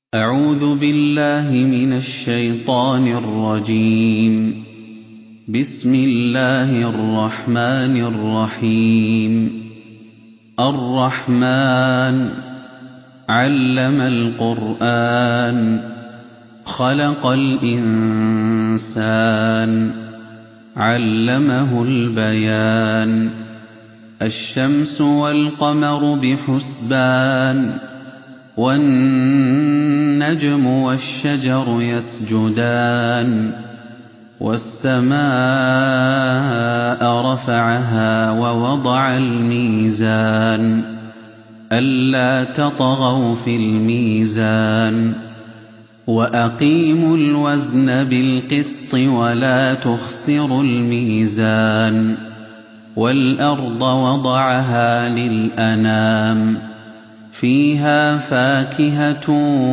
أعوذ بالله من الشيطان الرجيم. بسم الله الرحمن الرحيم. الرحمن علم القرآن خلق الإنسان علمه البيان. الشمس والقمر بحسبان والنجم والشجر يسجدان والسماء رفعها ووضع الميزان ألا تطغوا في الميزان وأقيموا الوزن بالقسط ولا تخسروا الميزان. والأرض وضعها للأنام فيها فاكهة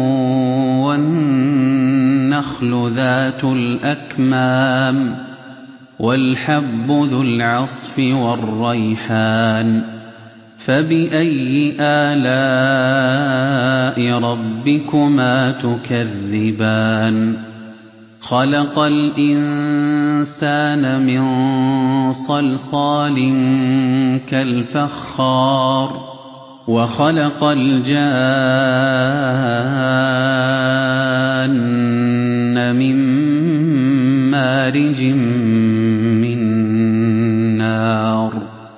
والنخل ذات الأكمام والحب ذو العصف والريحان. فبأي آلاء ربكما تكذبان؟ خلق الإنسان من صلصال كالفخار وخلق الجان من مارج من نار.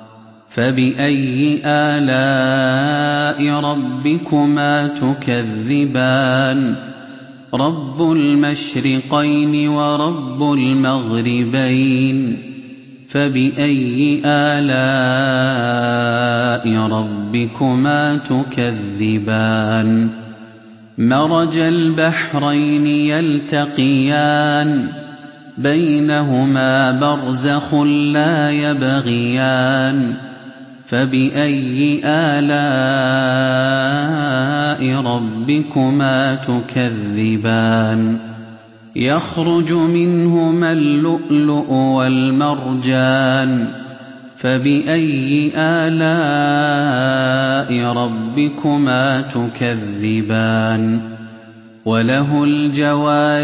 فبأي آلاء ربكما تكذبان؟ رب المشرقين ورب المغربين. فبأي آلاء ربكما تكذبان؟ مرج البحرين يلتقيان بينهما برزخ لا يبغيان. فبأي آلاء ربكما تكذبان؟ يخرج منهما اللؤلؤ والمرجان. فبأي آلاء ربكما تكذبان؟ وله الجوار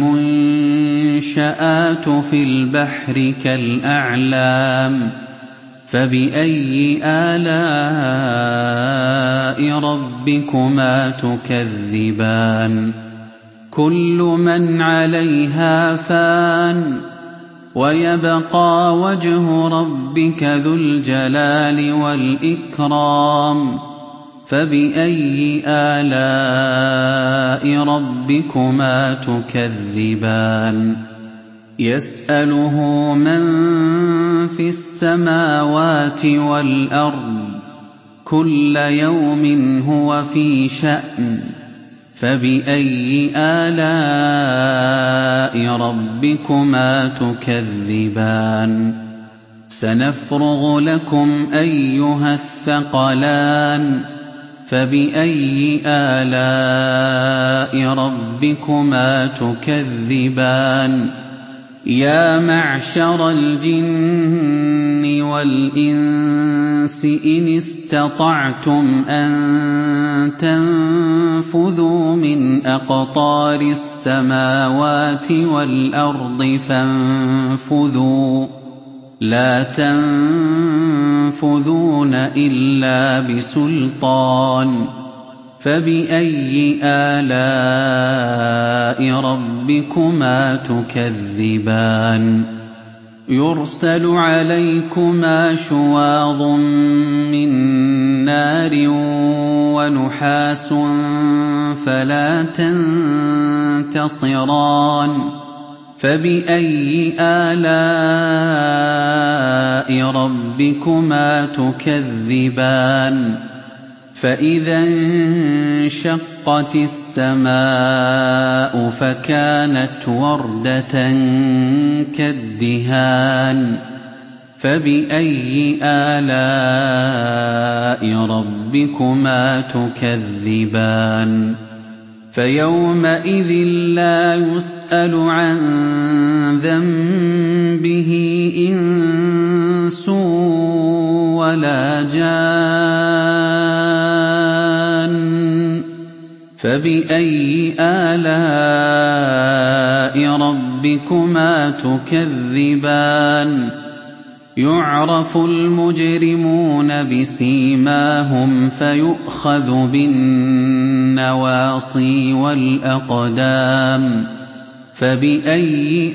المنشآت في البحر كالأعلام. فبأي آلاء ربكما تكذبان؟ كل من عليها فان ويبقى وجه ربك ذو الجلال والإكرام. فبأي آلاء ربكما تكذبان؟ يسأله من في السماوات والأرض كل يوم هو في شأن. فبأي آلاء ربكما تكذبان؟ سنفرغ لكم أيها الثقلان. فبأي آلاء ربكما تكذبان؟ يا معشر الجن والإنس إن استطعتم أن تنفذوا من أقطار السماوات والأرض فانفذوا لا تنفذون إلا بسلطان. فبأي آلاء ربكما تكذبان؟ يرسل عليكما شواظ من نار ونحاس فلا تنتصران. فبأي آلاء ربكما تكذبان؟ فإذا انشقت السماء فكانت وردة كالدهان. فبأي آلاء ربكما تكذبان؟ فيومئذ لا يسأل عن ذنبه إنس ولا جان. فَبِأَيِّ آلَاءِ رَبِّكُمَا تُكَذِّبَانِ يُعْرَفُ الْمُجْرِمُونَ بِسِيمَاهُمْ فَيُؤْخَذُ بِالنَّوَاصِي وَالْأَقْدَامِ فَبِأَيِّ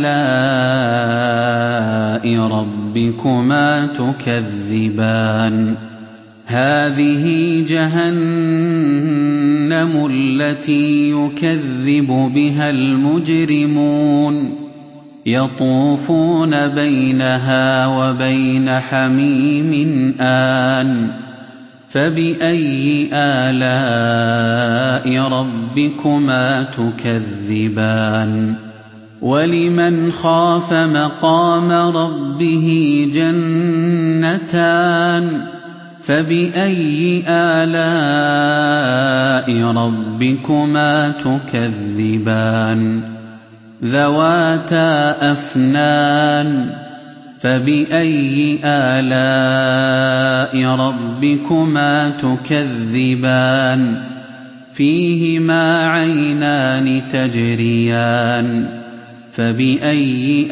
آلَاءِ رَبِّكُمَا تُكَذِّبَانِ هَٰذِهِ جَهَنَّمُ الَّتِي يُكَذِّبُ بِهَا الْمُجْرِمُونَ يَطُوفُونَ بَيْنَهَا وَبَيْنَ حَمِيمٍ آنٍ فَبِأَيِّ آلَاءِ رَبِّكُمَا تُكَذِّبَانِ وَلِمَنْ خَافَ مَقَامَ رَبِّهِ جَنَّتَانِ فَبِأَيِّ آلَاءِ رَبِّكُمَا تُكَذِّبَانِ ذَوَاتَا أَفْنَانٍ فَبِأَيِّ آلَاءِ رَبِّكُمَا تُكَذِّبَانِ فِيهِمَا عَيْنَانِ تَجْرِيَانِ فَبِأَيِّ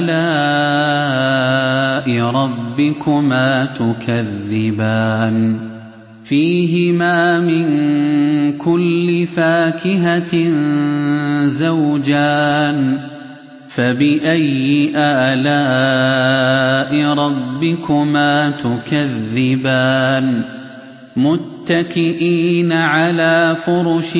آلَاءِ رَبِّكُمَا تُكَذِّبَانِ فِيهِمَا مِن كُلِّ فَاكِهَةٍ زَوْجَانِ فَبِأَيِّ آلَاءِ رَبِّكُمَا تُكَذِّبَانِ مُتَّكِئِينَ عَلَىٰ فُرُشٍ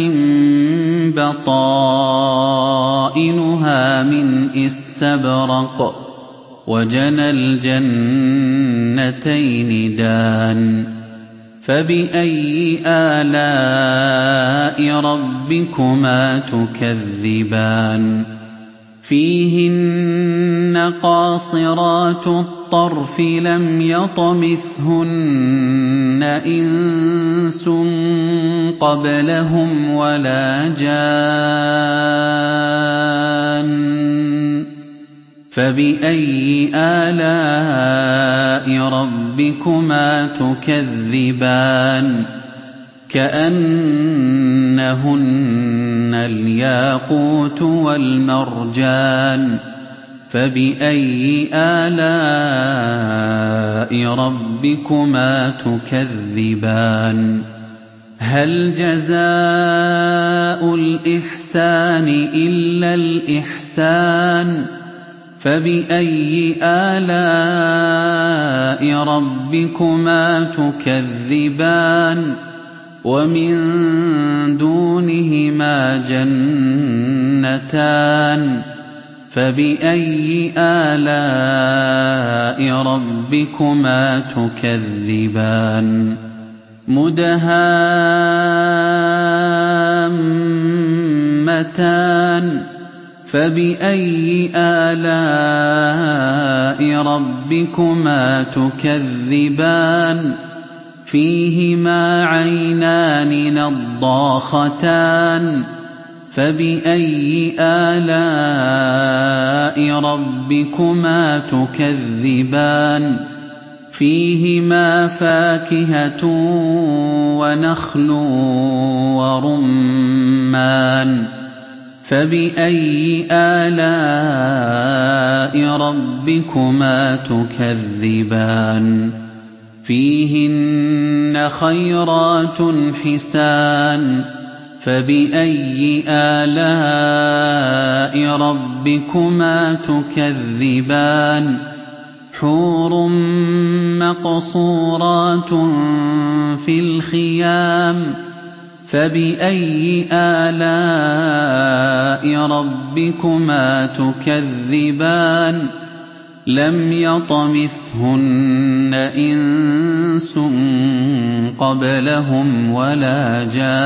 بَطَائِنُهَا مِنْ إِسْتَبْرَقٍ وَجَنَى الْجَنَّتَيْنِ دَانٍ فَبِأَيِّ آلَاءِ رَبِّكُمَا تُكَذِّبَانِ فِيهِنَّ قَاصِرَاتُ الطَّرْفِ لَمْ يَطْمِثْهُنَّ إِنسٌ قَبْلَهُمْ وَلَا جَانٌّ فَبِأَيِّ آلَاءِ رَبِّكُمَا تُكَذِّبَانِ كَأَنَّهُنَّ الْيَاقُوتُ وَالْمَرْجَانُ فَبِأَيِّ آلَاءِ رَبِّكُمَا تُكَذِّبَانِ هَلْ جَزَاءُ الْإِحْسَانِ إِلَّا الْإِحْسَانُ فَبِأَيِّ آلَاءِ رَبِّكُمَا تُكَذِّبَانِ وَمِن دُونِهِمَا جَنَّتَانِ فَبِأَيِّ آلَاءِ رَبِّكُمَا تُكَذِّبَانِ مُدْهَامَّتَانِ فَبِأَيِّ آلَاءِ رَبِّكُمَا تُكَذِّبَانِ فِيهِمَا عَيْنَانِ نَضَّاخَتَانِ فَبِأَيِّ آلَاءِ رَبِّكُمَا تُكَذِّبَانِ فِيهِمَا فَاكِهَةٌ وَنَخْلٌ وَرُمَّانٌ فَبِأَيِّ آلَاءِ رَبِّكُمَا تُكَذِّبَانِ فِيهِنَّ خَيْرَاتٌ حِسَانٌ فَبِأَيِّ آلَاءِ رَبِّكُمَا تُكَذِّبَانِ حُورٌ مَّقْصُورَاتٌ فِي الْخِيَامِ فَبِأَيِّ آلَاءِ رَبِّكُمَا تُكَذِّبَانِ لَمْ يَطْمِثْهُنَّ إِنسٌ قَبْلَهُمْ وَلَا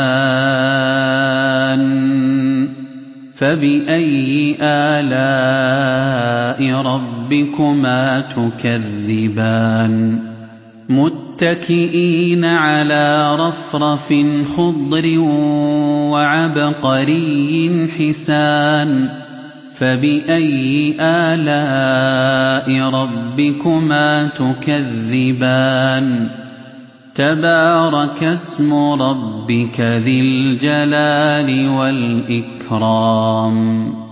جَانٌّ فَبِأَيِّ آلَاءِ رَبِّكُمَا تُكَذِّبَانِ مُتَّكِئِينَ عَلَىٰ رَفْرَفٍ خُضْرٍ وَعَبْقَرِيٍّ حِسَانٍ فَبِأَيِّ آلَاءِ رَبِّكُمَا تُكَذِّبَانِ تبارك اسم ربك ذي الجلال والإكرام